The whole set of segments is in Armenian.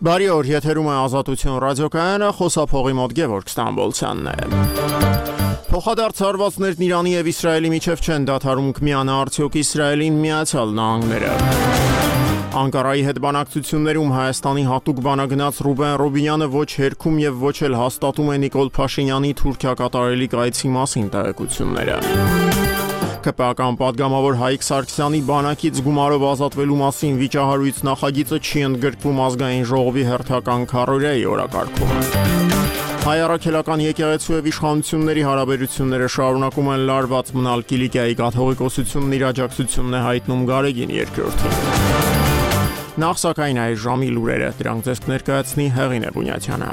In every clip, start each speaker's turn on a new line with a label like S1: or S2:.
S1: Բարի օր, եթերում է Ազատություն ռադիոկայանը, խոսափողի մոտ Գևորգ Ստամբոլցյանն է։ Փոխադարձ հարվածներն Իրանի եւ Իսրայելի միջև չեն դադարում, կմիանա արդյոք Իսրայելին Միացյալ Նահանգները։ Անկարայի հետ բանակցություններում Հայաստանի հատուկ բանագնաց Ռուբեն Ռուբինյանը ոչ հերքում եւ ոչ էլ հաստատում է Նիկոլ Փաշինյանի Թուրքիա կատարելի կայացի մասին տեղեկությունները։ ԿՊԱ-կան պատգամավոր Հայկ Սարգսյանի բանակից գումարով ազատվելու մասին վիճահարույց նախագիծը չի ընդգրկվում ազգային ժողովի հերթական քառօրյայի օրակարգում։ Հայ առաքելական եկեղեցու եւ իշխանությունների հարաբերությունները շարունակում են լարված մնալ, Կիլիկիայի կաթողիկոսությունն իր աջակցությունն է հայտնում Գարեգին II-ին։ Նախ սակայն այս ժամի լուրերը, դրանք ձեզ կներկայացնի Հեղինե Բունյաթյանը։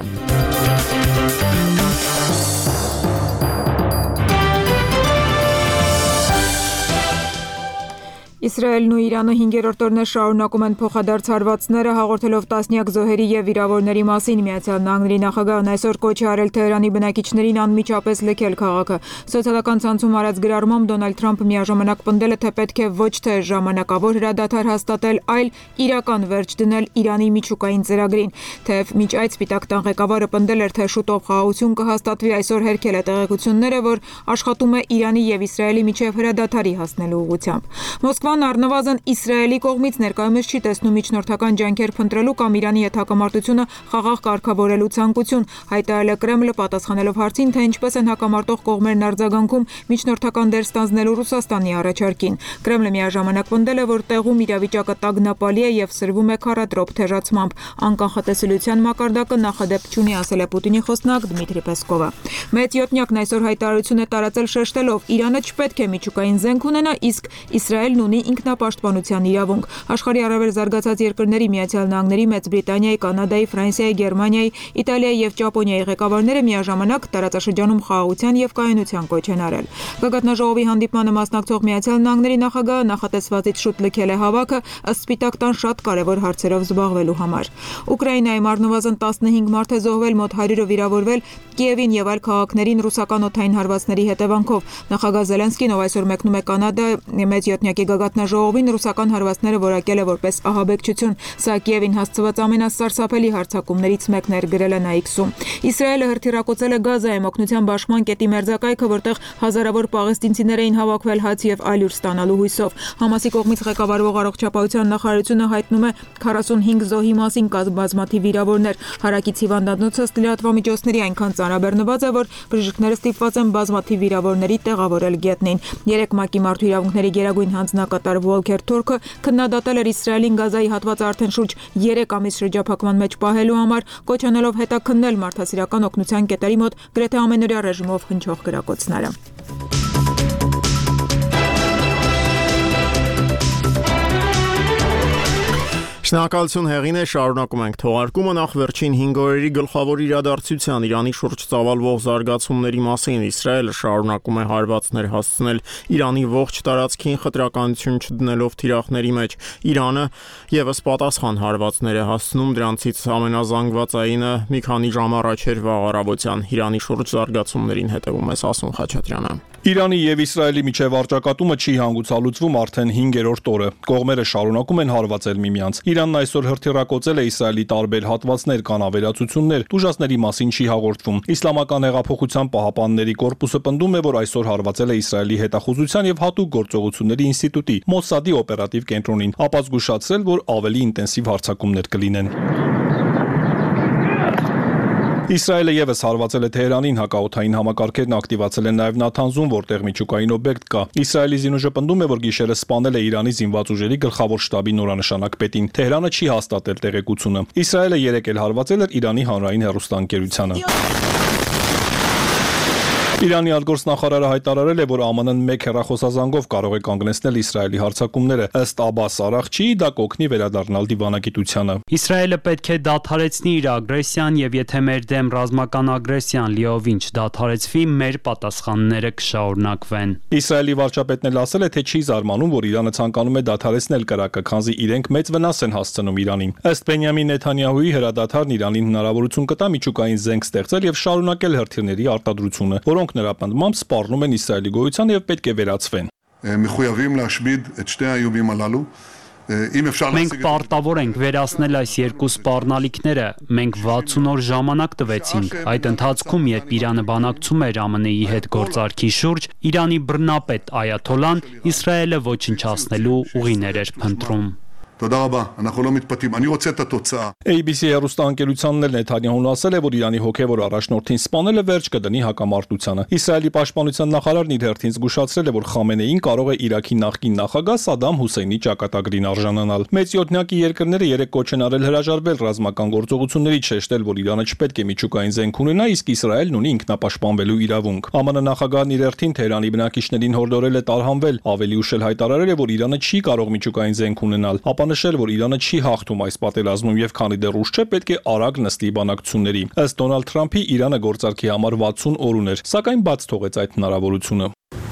S2: Իսրայելն ու Իրանը 5-րդ օրն է շարունակում են փոխադարձ հարվածները, հաղորդելով տասնյակ զոհերի եւ վիրավորների մասին։ Միացյալ Նահանգների նախագահն այսօր կոչ է արել Թեհրանի բնակիչներին անմիջապես լքել քաղաքը։ Սոցիալական ցանցում արած գրառմամբ Դոնալդ Թրամփը միաժամանակ պնդել է, թե պետք է ոչ թե ժամանակավոր հրադադար հաստատել, այլ իրական վերջ դնել Իրանի միջուկային ծրագրին։ Թեև միջ այդ Սպիտակ տան ղեկավարը պնդել էր, թե շուտով խաղաղություն կհաստատվի, այսօր հերքել է տեղեկությունները, որ աշխատում է Իրանի եւ Իսրայելի միջև հրադադարի հասնելու ուղղությամբ։ Մոսկվան առնվազն Իսրայելի կողմից ներկայումս չի տեսնում միջնորդական ջանքեր փնտրելու կամ Իրանի հետ հակամարտությունը խաղաղ կարգավորելու ցանկություն, հայտարարել է Կրեմլը, պատասխանելով հարցին, թե ինչպես են հակամարտող կողմերն արձագանքում միջնորդական դեր ստանձնելու Ռուսաստանի առաջարկին։ Կրեմլը միաժամանակ պնդել է, որ տեղում իրավիճակը տագնապալի է եւ սրվում է քարադրոփ թեժացմամբ։ Անկանխատեսելիության մակարդակը նախադեպ չունի, ասել է Պուտինի խոսնակ Դմիտրի Պեսկովը։ Մեծ յոթնյակն այսօր հայտարարություն է տարածել շեշտելով, Իրանը չպետք է միջուկային զենք ունենա, իսկ Իսրայելն ունի ինքնապաշտպանության իրավունք։ Աշխարհի առավել զարգացած երկրների Միացյալ Նահանգների, Մեծ Բրիտանիայի, Կանադայի, Ֆրանսիայի, Գերմանիայի, Իտալիայի եւ Ճապոնիայի ղեկավարները միաժամանակ տարածաշրջանում խաղաղության եւ կայունության կոչ են արել։ Գագաթնաժողովի հանդիպմանը մասնակցող Միացյալ Նահանգների նախագահը նախատեսվածից շուտ լքել է հավաքը, ըստ Սպիտակ տան շատ կարևոր հարցերով զբաղվելու համար։ Ուկրաինայում առնվազն 15 մարդ է զոհվել, մոտ 100-ը վիրավորվել Կիևին եւ այլ քաղաքներին ռուսական օդային հարվածների հետևանքով։ Նախագահ Զելենսկին, ով այսօր մեկնում է Կանադա, մեծ յոթնյակի գագաթնաժողովին ռուսական հարվածները որակել է որպես ահաբեկչություն, սա Կիևին հասցված ամենասարսափելի հարձակումներից մեկն էր, գրել է նա X-ում։ Իսրայելը հրթիռակոծել է Գազայում օգնության բաշխման կետի մերձակայքը, որտեղ հազարավոր պաղեստինցիներ էին հավաքվել հաց եւ այլ ուր ստանալու հույսով։ Համասի կողմից ղեկավարվող առողջապահության նախարարությունը հայտնում է 45 զոհի մասին, բազմաթիվ վիրավորներ։ Հարակից հիվանդանոցը լրատվամիջոցների այնքան ծանրաբեռնված է, որ բժիշկները ստիպված են բազմաթիվ վիրավորների տեղավորել գետնին։ 3 ՄԱԿ-ի մարդու իրավունքների գերագույն հանձնակատար Վոլքեր Թուրքը քննադատել էր Իսրայելին Գազայի հատվածը արդեն շուրջ 3 ամիս շրջափակման մեջ պահելու համար, կոչ անելով հետաքննել մարդասիրական օգնության կետերի մոտ գրեթե ամենօրյա ռեժիմով հնչող գրակոծները։
S1: Շնորհակալություն Հեղինե, շարունակում ենք թողարկումը։ Նախ վերջին 5 օրերի գլխավոր իրադարձության Իրանի շուրջ ծավալվող զարգացումների մասին Իսրայելը շարունակում է հարվածներ հասցնել Իրանի ողջ տարածքին, խտրականություն չդնելով թիրախների մեջ։ Իրանը եւս պատասխան հարվածներ է հասցնում, դրանցից ամենազանգվածայինը մի քանի ժամ առաջ էր վաղ առավոտյան։ Իրանի շուրջ զարգացումներին հետևում է Ասում Խաչատրյանը։
S3: Իրանի եւ Իսրայելի միջև առճակատումը չի հանգուցալուծվում արդեն 5-րդ օրը։ Կողմերը շարունակում են հարվածել միմյանց։ Իրանն այսօր հրթիռակոծել է Իսրայելի տարբեր հատվածներ, կան ավերածություններ, տուժածների մասին չի հաղորդվում։ Իսլամական հեղափոխության պահապանների կորպուսը պնդում է, որ այսօր հարվածել է Իսրայելի հետախուզության եւ հատուկ գործողությունների ինստիտուտի Մոսադի օպերատիվ կենտրոնին, ապա զգուշացրել, որ ավելի ինտենսիվ հարձակումներ կլինեն։ Իսրայելը եւս հարվածել է Թեհրանին, հակաօդային համակարգերն ակտիվացել են նաեւ Նաթանզում, որտեղ միջուկային օբյեկտ կա։ Իսրայելի զինուժը պնդում է, որ գիշերը սպանել է Իրանի զինված ուժերի գլխավոր շտաբի նորանշանակ պետին։ Թեհրանը չի հաստատել տեղեկությունը։ Իսրայելը երեկ էլ հարվածել էր Իրանի հանրային հեռուստաընկերությանը։ Իրանի արտգործնախարարը հայտարարել է, որ ԱՄՆ-ն մեկ հեռախոսազանգով կարող է կանգնեցնել Իսրայելի հարձակումները։ Ըստ Աբբաս Արաղչիի, դա կօգնի վերադառնալ դիվանագիտությանը։
S4: Իսրայելը պետք է դադարեցնի իր ագրեսիան եւ եթե մեր դեմ ռազմական ագրեսիան լիովին չդադարեցվի, մեր պատասխանները կշարունակվեն։
S3: Իսրայելի վարչապետն էլ ասել է, թե չի զարմանում, որ Իրանը ցանկանում է դադարեցնել կրակը, քանզի իրենք մեծ վնաս են հասցնում Իրանին։ Ըստ Բենյամին Նեթանյահուի հրադադարն Իրանին հնարավորություն կտա միջուկային զենք ստեղծել եւ շարունակել հրթիռների արտադրությունը, որոնք նրա պնդմամբ սպառնում են Իսրայելի գոյության եւ պետք է վերացվեն։
S5: מחויבים להשמיד את שני האיומים הללו
S4: Մենք պարտավոր ենք վերացնել այս երկու սպառնալիքները։ Մենք 60 օր ժամանակ տվեցինք։ Այդ ընթացքում, երբ Իրանը բանակցում էր ԱՄՆ-ի հետ գործարքի շուրջ, Իրանի բռնապետ Այաթոլլան Իսրայելը ոչնչացնելու ուղիներ էր փնտրում։
S3: ABC հեռուստաընկերությանն էլ Նեթանյահուն ասել է, որ Իրանի հոգևոր առաջնորդին սպանելը վերջ կդնի հակամարտությանը։ Իսրայելի պաշտպանության նախարարն իր հերթին զգուշացրել է, որ Խամենեին կարող է Իրաքի նախկին նախագահ Սադամ Հուսեյնի ճակատագրին արժանանալ։ Մեծ յոթնյակի երկրները երեք կոչ են արել հրաժարվել ռազմական գործողություններից, շեշտել, որ Իրանը չպետք է միջուկային զենք ունենա, իսկ Իսրայելն ունի ինքնապաշտպանվելու իրավունք։ ԱՄՆ նախագահն իր հերթին Թեհրանի բնակիչներին հորդորել է տարհանվել, ավելի ուշ էլ հայտարարել է, որ Իրանը չի կարող միջուկային զենք ունենալ, ապա նշել, որ Իրանը չի հաղթում այս պատերազմում եւ քանի դեռ ուշ չէ, պետք է արագ նստի բանակցությունների։ Ըստ Դոնալդ Թրամփի Իրանը գործարքի համար 60 օր ուներ, սակայն բաց թողեց այդ հնարավորությունը։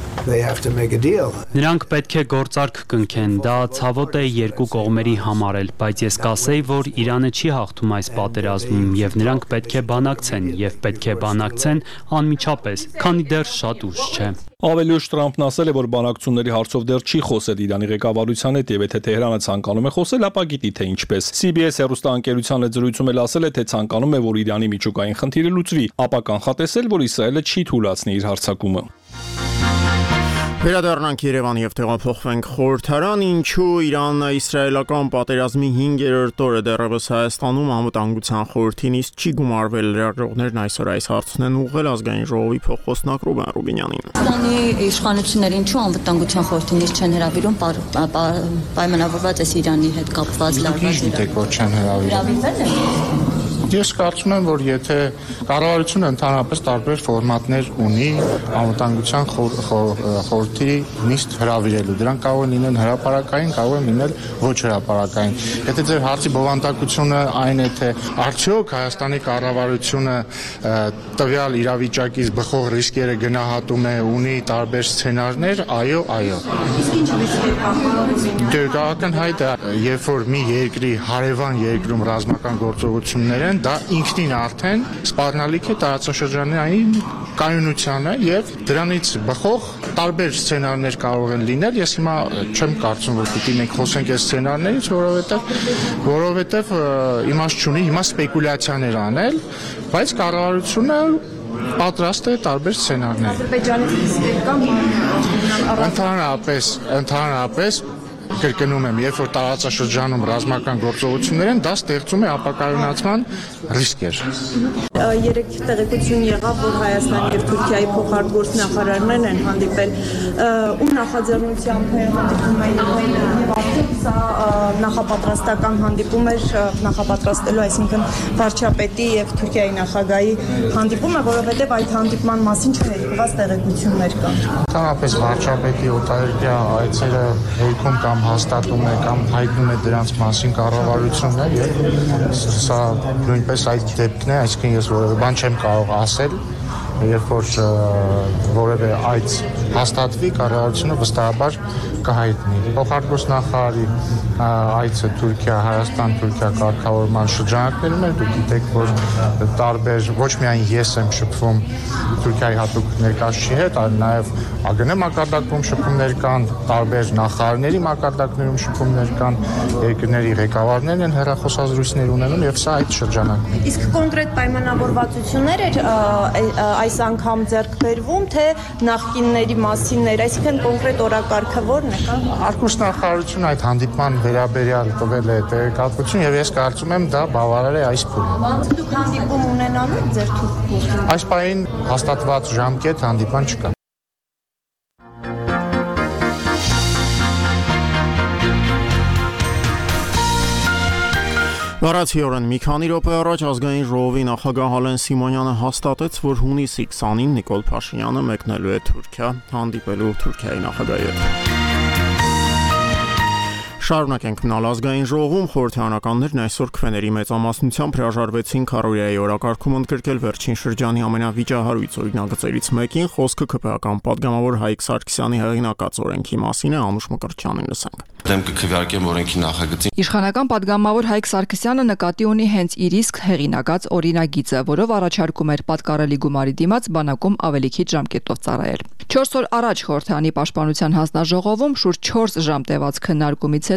S4: Նրանք պետք է գործարք կնքեն, դա ցավոտ է երկու կողմերի համար էլ, բայց ես կասեի, որ Իրանը չի հաղթում այս պատերազմում եւ նրանք պետք է բանակցեն եւ պետք է բանակցեն անմիջապես, քանի դեռ շատ ուշ չէ։
S3: Ավելի ուշ Թրամփն ասել է, որ բանակցությունների հարցով դեռ չի խոսել Իրանի ղեկավարության հետ եւ եթե Թեհրանը ցանկանում է խոսել, ապա գիտի թե ինչպես։ CBS հեռուստաընկերության հետ զրույցում էլ ասել է, թե ցանկանում է, որ Իրանի միջուկային խնդիրը լուծվի, ապա կանխատեսել, որ Իսրայելը չի թույլատնի իր հարձակումը։
S1: Վերադառնանք Երևան եւ տեղափոխվենք խորհրդարան, ինչու Իրան-իսրայելական պատերազմի 5-րդ օրը դեռևս Հայաստանում անվտանգության խորհրդին իսկ չի գումարվել լրագրողներն այսօր այս հարցն են ուղղել ազգային ժողովի փոխխոսնակ Ռուբեն Ռուբինյանին։
S5: Հայաստանի իշխանությունները ինչու անվտանգության խորհրդին իսկ չեն հրավիրում պայմանավորված է Իրանի հետ կապված լարվածություն։
S6: Ես կարծում եմ, որ եթե կառավարությունը ընդհանրապես տարբեր ֆորմատներ ունի անվտանգության խորհրդի նիստ հրավիրելու, դրանք կարող են լինել հրապարակային, կարող են լինել ոչ հրապարակային։ Եթե ձեր հարցի բովանդակությունը այն է, թե արդյոք Հայաստանի կառավարությունը տվյալ իրավիճակից բխող ռիսկերը գնահատում է, ունի տարբեր սցենարներ, այո։ Իսկ ինչ ռիսկեր ակնհայտ է, երբ որ մի երկրի հարևան երկրում ռազմական գործողություններ են, դա ինքնին արդեն սպառնալիք է տարածաշրջանային կայունությանը եւ դրանից բխող տարբեր սցենարներ կարող են լինել։ Ես հիմա չեմ կարծում, որ պիտի մենք խոսենք այս սցենարներից, որովհետեւ իմաստ չունի հիմա սպեկուլյացիաներ անել, բայց կառավարությունը պատրաստ է տարբեր սցենարներ։ Ընդհանրապես կրկնում եմ, երբ որ տարածաշրջանում ռազմական գործողություններ են, դա ստեղծում է ապակայունացման ռիսկեր։
S7: Երեք տեղեկություն եղավ, որ Հայաստանի եւ Թուրքիայի փոխարտգործնախարարներն են հանդիպել ու նախաձեռնությամբ հանդիպում էին եւ արդյոք սա նախապատրաստական հանդիպում էր նախապատրաստելու, այսինքն վարչապետի եւ Թուրքիայի նախագահի հանդիպումը, որովհետեւ այդ հանդիպման մասին չհերկված տեղեկություններ կան։
S6: Ընդհանրապես վարչապետի օտարերկրյա այցերը հերքում կամ հաստատում է կամ հայտնում է դրանց մասին կառավարությունը եւ սա նույնպես այդ դեպքն է, այսինքն ես որևէ բան չեմ կարող ասել, երբ որ որևէ այց հաստատվի, կառավարությունը վստահաբար կհայտնի։ Փոխարտգործնախարարի այցը Թուրքիա, Հայաստան-Թուրքիա կարգավորման շրջանակներում է, դուք գիտեք, որ տարբեր ոչ միայն ես եմ շփվում Թուրքիայի հատուկ ներկայացուցիչի հետ, այլ նաև ԱԳՆ մակարդակում շփումներ կան, տարբեր նախարարների մակարդակներում շփումներ կան, երկրների ղեկավարներն են հեռախոսազրույցներ ունենում եւ սա այդ շրջանակն է։
S7: Իսկ կոնկրետ պայմանավորվածություններ էր այս անգամ ձեռք բերվում, թե նախկինների մասին էր, այսինքն կոնկրետ օրակարգը որն է։
S6: Արտգործնախարարությունը այդ հանդիպման վերաբերյալ տվել է տեղեկատվություն եւ ես կարծում եմ դա բավարար է այս փուլում։
S7: Դուք հանդիպում ունենալու եք ձեր թուրքով։
S6: Այս պահին հաստատված ժամկետ հանդիպման չկա։
S1: Բառացիորեն մի քանի րոպե առաջ ազգային ժողովի նախագահ Ալեն Սիմոնյանը հաստատեց, որ հունիսի 20-ին Նիկոլ Փաշինյանը մեկնելու է Թուրքիա, հանդիպելու Թուրքիայի նախագահի հետ։ Շարունակենք մնալ ազգային ժողովում, խորհրդարանականներն այսօր քվեների մեծամասնությամբ հրաժարվեցին քարոզիայի օրակարգում ընդգրկել վերջին շրջանի ամենավիճահարույց օրինագծերից մեկին, խոսքը ԿՓ-ական պատգամավոր Հայկ Սարգսյանի հեղինակած օրենքի մասին է, Անուշ Մկրտչյանին լսենք։
S8: Դեմ կքվեարկեմ օրենքի նախագծին։
S9: Իշխանական պատգամավոր Հայկ Սարգսյանը նկատի ունի հենց իր իսկ հեղինակած օրինագիծը, որով առաջարկում էր պատկառելի գումարի դիմաց բանակում ավելի քիչ ժամկետով ծառայել։ 4 օր առաջ խորհրդարանի պաշտպանության հանձնաժողովում շուրջ 4 ժամ տևած քննարկումից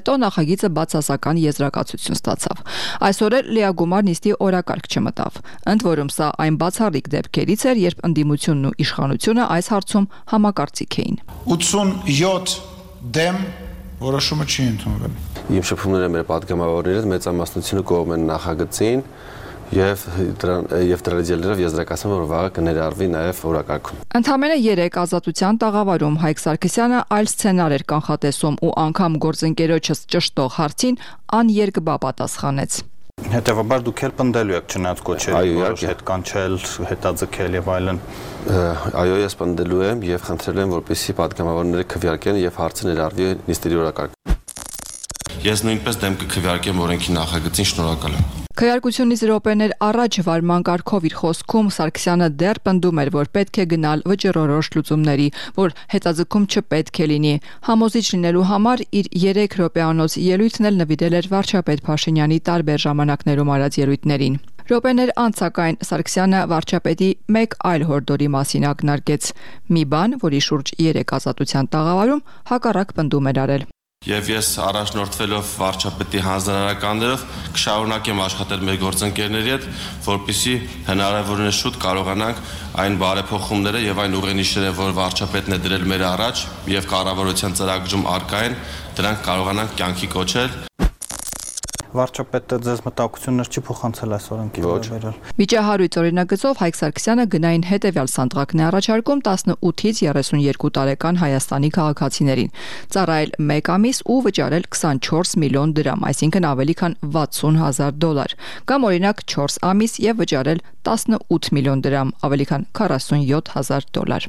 S9: հետո նախագիծը բացասական եզրակացություն ստացավ։ Այսօր էլ լիագումար նիստի օրակարգ չմտավ։ Ընդ որում սա այն բացառիկ դեպքերից էր, երբ ընդդիմությունն ու իշխանությունը այս հարցում համակարծիք էին։
S10: 87 դեմ որոշումը չի ընդունվել։
S8: Իմ շփումները մեր պատգամավորները մեծամասնությունը կողմ են նախագծին եւ դրան եզրակացում որ վաղը կներառվի նաեւ օրակարգում։
S9: Ընդամենը 3 ազատության տաղավարում Հայկ Սարգսյանը այլ սցենար էր կանխատեսում ու անգամ գործընկերոջս ճշտող հարցին աներկբա պատասխանեց։
S11: Հետևաբար դուք էլ պնդելու եք չնայած կոչերի որոշ հետ կանչել, հետաձգել եւ այլն։
S8: Այո, ես պնդելու եմ եւ խնդրել եմ որպեսզի պատգամավորները քվեարկեն եւ հարցը ներառվի նիստերի օրակարգում։ Ես նույնպես դեմ կքվեարկեմ օրենքի նախագծին, շնորհակալ եմ։
S9: Քվեարկությունից րոպեներ առաջ վարման կարգով իր խոսքում Սարգսյանը դեռ պնդում էր, որ պետք է գնալ վճռորոշ լուծումների, որ հետաձգում չպետք է լինի։ Համոզիչ լինելու համար իր 3 րոպեանոց ելույթն էլ նվիրել էր վարչապետ Փաշինյանի տարբեր ժամանակներում արած ելույթներին։ Րոպեներ անց սակայն Սարգսյանը վարչապետի մեկ այլ հորդորի մասին ակնարկեց՝ մի բան, որի շուրջ 3 ազատության տաղավարում հակառակ պնդում էր արել։
S8: Եվ ես առաջնորդվելով վարչապետի հանձնարարականներով կշարունակեմ աշխատել մեր գործընկերների հետ, որպեսզի հնարավորինս շուտ կարողանանք այն բարեփոխումները եւ այն ուղենիշերը, որ վարչապետն է դրել մեր առաջ եւ կառավարության ծրագրում արկա են, դրանք կարողանանք կյանքի կոչել։
S11: Վարչապետը ձեզ մտահոգություններ չի փոխանցել այս օրենքի վերաբերյալ։
S9: Վիճահարույց օրինագծով Հայկ Սարգսյանը գնային հետևյալ սանդղակն է առաջարկում 18-ից 32 տարեկան Հայաստանի քաղաքացիներին, ծառայել 1 ամիս ու վճարել 24 միլիոն դրամ, այսինքն ավելի քան $60,000, կամ օրինակ 4 ամիս եւ վճարել 18 միլիոն դրամ, ավելի քան $47,000։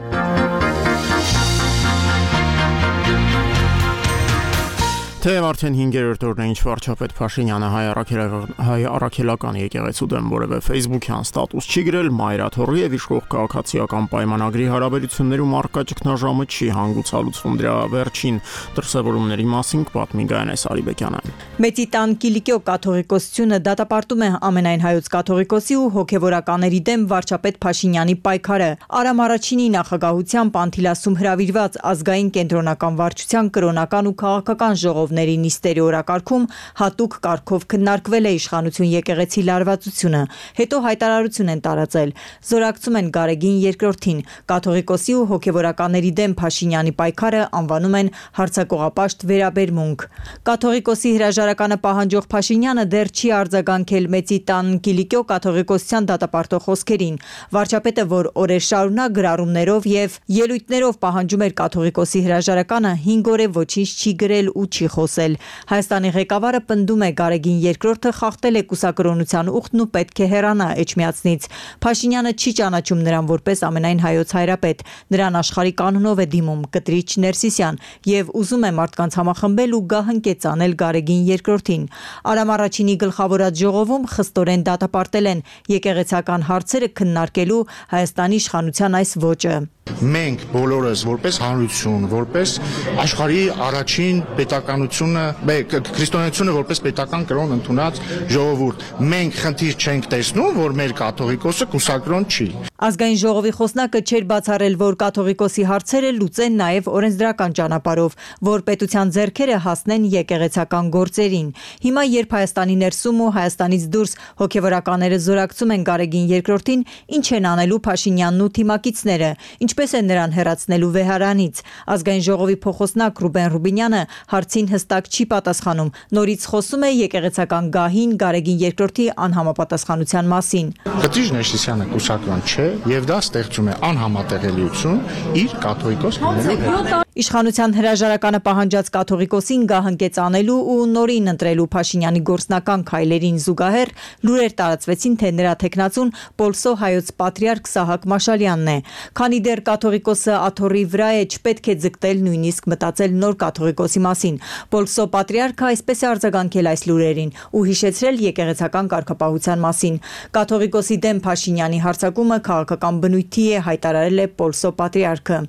S1: Թեև արդեն 5-րդ օրն է ինչ վարչապետ Փաշինյանը հայ առաքելական եկեղեցու դեմ որևէ Facebook-յան ստատուս չի գրել, մայրաթոռի եւ իշխող քաղաքացիական պայմանագրի հարաբերություններում առկա ճգնաժամը չի հանգուցալուծվում։ Դրա վերջին դրսևորումների մասին կպատմի Գայանե Սարիբեկյանը։
S7: Մեծի տան Կիլիկիո կաթողիկոսությունը դատապարտում է ամենայն հայոց կաթողիկոսի ու հոգևորականների դեմ վարչապետ Փաշինյանի պայքարը։ Արամ առաջինի նախագահությամբ Անտիլասում հրավիրված ազգային կենտրոնական վարչության կրոնական ու քաղաքական ժողովների նիստերի օրակարգում հատուկ կարգով քննարկվել է իշխանություն եկեղեցի լարվածությունը, հետո հայտարարություն են տարածել, զորակցում են Գարեգին II-ին, կաթողիկոսի ու հոգևորականների դեմ Փաշինյանի պայքարը անվանում են հարձակողապաշտ վերաբերմունք։ Կաթողիկոսի հրաժարականը պահանջող Փաշինյանը դեռ չի արձագանքել Մեծի տան Կիլիկիո կաթողիկոսության դատապարտող խոսքերին։ Վարչապետը, որ օրեր շարունակ գրառումներով եւ ելույթներով պահանջում էր կաթողիկոսի հրաժարականը, 5 օր է ոչինչ չի գրել ու չի խոսել։ Հայաստանի ղեկավարը պնդում է Գարեգին II-ը խախտել է կուսակրոնության ուխտն ու պետք է հեռանա Էջմիածնից։ Փաշինյանը չի ճանաչում նրան որպես ամենայն հայոց հայրապետ, նրան աշխարհի կանոնով է դիմում Կտրիչ Ներսիսյան եւ ուզում է մարդկանց համախմբել ու գահընկեց անել Գարեգին II-ին։ Արամ առաջինի գլխավորած ժողովում խստորեն դատապարտել են եկեղեցական հարցերը քննարկելու Հայաստանի իշխանության այս ոճը։
S6: Մենք բոլորս որպես հանրություն, որպես աշխարհի առաջին պետականությունը, քրիստոնեությունը որպես պետական կրոն ընդունած ժողովուրդ, մենք խնդիր չենք տեսնում, որ մեր կաթողիկոսը կուսակրոն չի։
S7: Ազգային ժողովի խոսնակը չէր բացառել, որ կաթողիկոսի հարցերը լուծեն նաև օրենսդրական ճանապարհով, որ պետության ձեռքերը հասնեն եկեղեցական գործերին։ Հիմա երբ Հայաստանի ներսում ու Հայաստանից դուրս հոգևորականները զորակցում են Գարեգին II-ին, ինչ են անելու Փաշինյանն ու թիմակիցները, ինչպես են նրան հեռացնելու վեհարանից։ Ազգային ժողովի փոխոսնակ Ռուբեն Ռուբինյանը հարցին հստակ չի պատասխանում, նորից խոսում է եկեղեցական գահին Գարեգին II-ի անհամապատասխանության մասին։
S6: Կտրիչ Ներսիսյանը կուսակրոն չէ եւ դա ստեղծում է անհամատեղելիություն իր կաթողիկոս լինելու հետ։
S7: Իշխանության հրաժարականը պահանջած կաթողիկոսին գահընկեց անելու ու նորին ընտրելու Փաշինյանի գործնական քայլերին զուգահեռ լուրեր տարածվեցին, թե նրա թեկնածուն Պոլսո հայոց պատրիարք Սահակ Մաշալյանն է։ Քանի դեռ կաթողիկոսը աթոռի վրա է, չպետք է ձգտել նույնիսկ մտածել նոր կաթողիկոսի մասին։ Պոլսո պատրիարքը այսպես է արձագանքել այս լուրերին ու հիշեցրել եկեղեցական կարգապահության մասին։ Կաթողիկոսի դեմ Փաշինյանի հարձակումը քաղաքական բնույթի է, հայտարարել է Պոլսո պատրիարքը։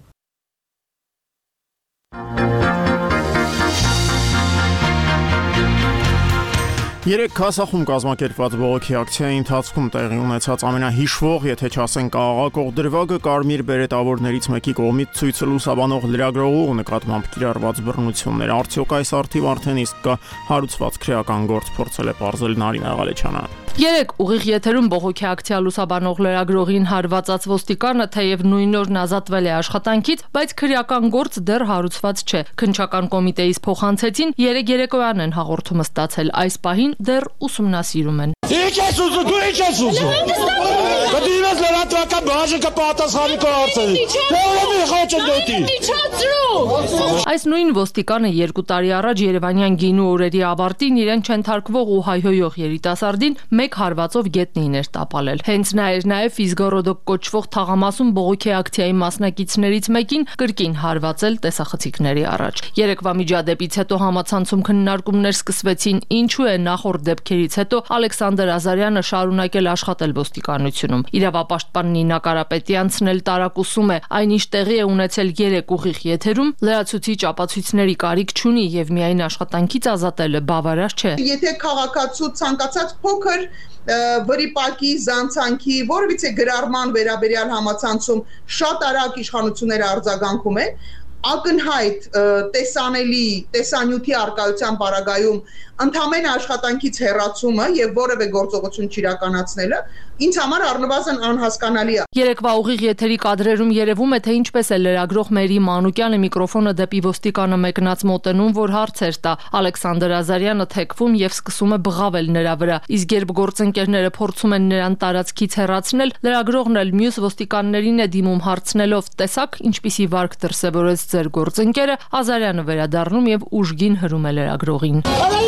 S1: Երեք Քասախում կազմակերպված բողոքի ակցիայի ընթացքում տեղի ունեցած ամենահիշվող, եթե չասենք աղաղակող դրվագը կարմիր բերետավորներից մեկի կողմից ցույցը լուսաբանող լրագրողու նկատմամբ կիրառված բռնություններ։ Արդյոք այս արդիվ արդեն իսկ կա հարուցված քրեական գործ, փորձել է պարզել Նարինե Աղալեչյանը։
S12: Երեք ուղիղ եթերում բողոքի ակցիա լուսաբանող լրագրողին հարվածած ոստիկանը թեև նույն օրն ազատվել է աշխատանքից, բայց քրեական գործ դեռ հարուցված չէ։ Քննչական կոմիտեից փոխանցեցին, երեք երեկոյան են հաղորդումը ստացել, այս պահին դեռ ուսումնասիրում են։
S13: Ինչ ես ուզում, դու ինչ ես ուզում։ Կդիմես լրատվական բաժը կպատասխանի քո հարցերին։ Լավի խոչընդոտի։
S12: Այս նույն ոստիկանը 2 տարի առաջ Երևանյան գինու օրերի ավարտին իրեն չընթարկվող ու հայհոյող երիտասարդին մեկ հարվածով գետնին էր տապալել։ Հենց նա էր նաև Ֆիզգորոդոկ կոչվող թաղամասում բողոքի ակցիայի մասնակիցներից մեկին կրկին հարվածել տեսախցիկների առաջ։ Երեկվա միջադեպից հետո համացանցում քննարկումներ սկսվեցին, ինչու է նախորդ դեպքերից հետո Ալեքսանդր Ազարյանը շարունակել աշխատել ոստիկանությունում։ Իրավապաշտպան Նինա Կարապետյանցն էլ տարակուսում է, այնինչ տեղի է ունեցել 3 ուղիղ եթերում, լրացուցիչ ապացույցների կարիք չունի եւ միայն աշխատանքից ազատելը բավարար չէ։
S14: Եթե քաղաքացու ցանկացած փոքր վրիպակի, զանցանքի, որևիցե գրառման վերաբերյալ համացանցում շատ արագ իշխանությունները արձագանքում են, ակնհայտ տեսանելի տեսանյութի արկայության պարագայում ընդհանրեն աշխատանքից հեռացումը եւ որևէ գործողություն չիրականացնելը ինձ համար առնվազն անհասկանալի է։
S12: Երեկվա ուղիղ եթերի կադրերում երևում է, թե ինչպես է լրագրող Մերի Մանուկյանը միկրոֆոնը դեպի ոստիկանը մեկնած մոտենում, որ հարցեր տա։ Ալեքսանդր Ազարյանը թեքվում եւ սկսում է բղավել նրա վրա։ Իսկ երբ գործընկերները փորձում են նրան տարածքից հեռացնել, լրագրողն էլ մյուս ոստիկաններին է դիմում հարցնելով. «Տեսակ, ինչպիսի վարք դրսևորեց ձեր գործընկերը», Ազարյանը վերադառնում եւ ուժգին հրում է լրագրողին։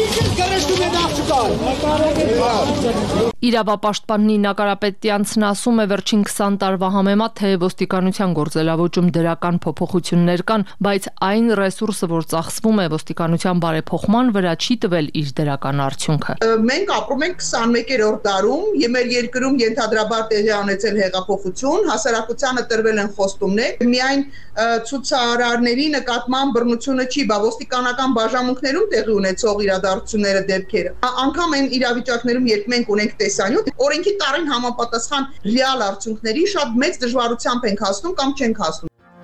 S12: Իրավապաշտպան Նինա Կարապետյանցն ասում է, վերջին 20 տարվա համեմատ թե ոստիկանության գործելավոճում դրական փոփոխություններ կան, բայց այն ռեսուրսը, որ ծախսվում է ոստիկանության բարեփոխման վրա, չի տվել իր դրական արդյունքը։
S14: Մենք ապրում ենք 21-րդ դարում, եւ մեր երկրում ենթադրաբար տեղի ունեցել հեղափոխություն, հասարակությանը տրվել են խոստումներ, միայն ցուցարարների նկատմամբ բռնությունը չի, բա ոստիկանական բաժանմունքներում տեղի ունեցող իրադարձությունները, դեպքերը։ Անկամ այն իրավիճակներում, երբ մենք ունենք տեսանյութ, օրենքի տարին համապատասխան ռեալ արդյունքների շատ մեծ դժվարությամբ ենք հասնում կամ չենք հասնում։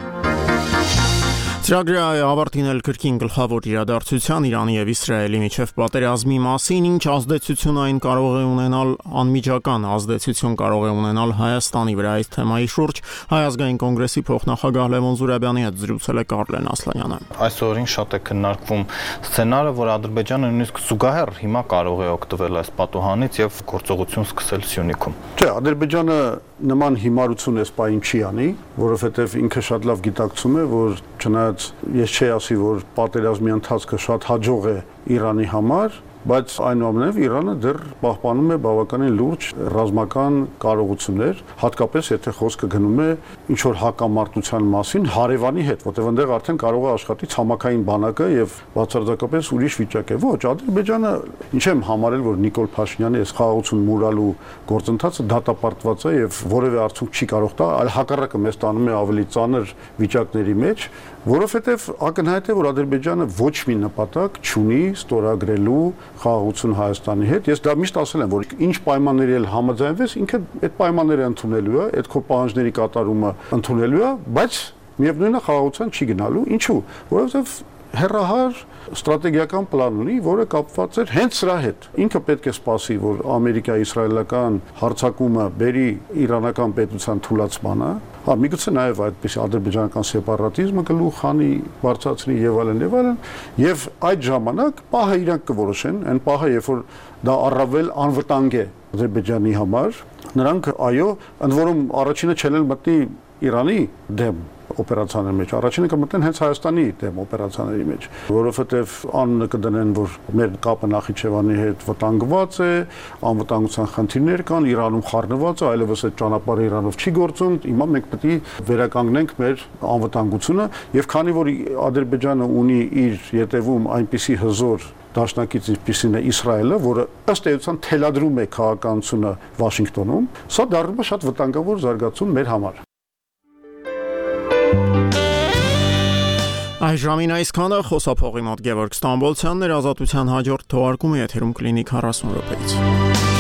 S1: Ծրագրի ավարտին էլ կրկին գլխավոր իրադարձության Իրանի եւ Իսրայելի միջև պատերազմի մասին, ինչ ազդեցություն այն կարող է ունենալ, անմիջական ազդեցություն կարող է ունենալ Հայաստանի վրա, այս թեմայի շուրջ Հայ ազգային կոնգրեսի փոխնախագահ Լևոն Զուրաբյանի հետ զրուցել է Կարլեն Ասլանյանը։
S11: Այսօրին շատ է քննարկվում սցենարը, որ Ադրբեջանը նույնիսկ զուգահեռ հիմա կարող է օգտվել այս պատուհանից եւ գործողություն սկսել Սյունիքում։
S15: Չէ, Ադրբեջանը նման հիմարություն այս պահին չի անի, որովհետեւ ինքը շատ լավ գիտակցում է, որ չնայած ես չի ասի, որ պատերազմի ընթացքը շատ հաջող է Իրանի համար, բայց այնուամենայնիվ Իրանը դեռ պահպանում է բավականին լուրջ ռազմական կարողություններ, հատկապես եթե խոսքը գնում է ինչ որ հակամարտության մասին հարևանի հետ, որտեղ այնտեղ արդեն կարող է աշխատի ցամաքային բանակը եւ բացարձակապես ուրիշ վիճակ է։ Ոչ, Ադրբեջանը ինչ եմ համարել, որ Նիկոլ Փաշինյանի այս խաղաղություն մուրալու գործընթացը դատապարտված է եւ որևէ արդյունք չի կարող տա, այլ հակառակը մեզ տանում է ավելի ծանր վիճակների մեջ, որովհետեւ ակնհայտ է, որ Ադրբեջանը ոչ մի նպատակ չունի ստորագրելու խաղաղություն Հայաստանի հետ։ Ես դա միշտ ասել եմ, որ ինչ պայմանների էլ համաձայնվես, ինքը այդ պայմանները ընդունելու է, այդ քո պահանջների կատարումը ընդունելու է, բայց միևնույնն է խաղաղության չի գնալու։ Ինչու՞։ Որովհետև հերահար ստրատեգիական պլան ունի, որը կապված էր հենց սրա հետ։ Ինքը պետք է սպասի, որ Ամերիկա-իսրայելական հարձակումը բերի իրանական պետության թուլացմանը, միգուցե նաև այդպես ադրբեջանական սեպարատիզմը գլուխ հանի, բարձրացնի եւ այլն, եւ այդ ժամանակ պահը իրանք կորոշեն, այն պահը, երբ որ դա առավել անվտանգ է Ադրբեջանի համար, նրանք այո, ընդ որում առաջինը չեն մտնի Իրանի դեմ օպերացիաների մեջ, առաջինը կմտնեն հենց Հայաստանի դեմ օպերացիաների մեջ, որովհետև անունը կդնեն, որ մեր կապը Նախիջևանի հետ վտանգված է, անվտանգության խնդիրներ կան, Իրանում խառնված է, այլևս այդ ճանապարհը Իրանով չի գործում, հիմա մենք պետք է վերականգնենք մեր անվտանգությունը, եւ քանի որ Ադրբեջանը ունի իր ետևում այնպիսի հզոր դաշնակից ինչպիսին է Իսրայելը, որը ըստ էության թելադրում է քաղաքականությունը Վաշինգտոնում, սա դառնում է շատ վտանգավոր զարգացում մեր համար։
S1: Այժմին այսքանը խոսափողի մոտ Գևորգ Ստամբոլցյանն էր ազատության հաջորդ թողարկումը եթերում կլինի 40 րոպեից